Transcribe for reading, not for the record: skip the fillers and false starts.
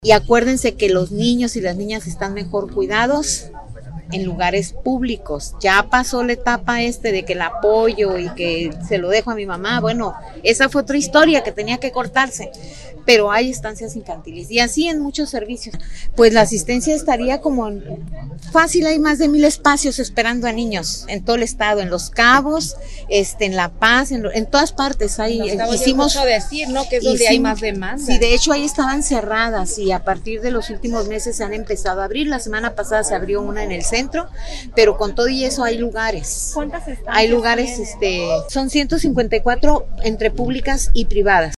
Y acuérdense que los niños y las niñas están mejor cuidados en lugares públicos. Ya pasó la etapa de que el apoyo y que se lo dejo a mi mamá. Bueno, esa fue otra historia que tenía que cortarse. Pero hay estancias infantiles y así en muchos servicios. Pues la asistencia estaría como fácil, hay más de 1000 espacios esperando a niños en todo el estado, en Los Cabos, en La Paz, en todas partes. Hicimos mucho decir, ¿no? Que es donde hay más demanda. Sí, de hecho ahí estaban cerradas y a partir de los últimos meses se han empezado a abrir. La semana pasada se abrió una en el centro, pero con todo y eso hay lugares. ¿Cuántas estancias hay lugares, son 154 entre públicas y privadas.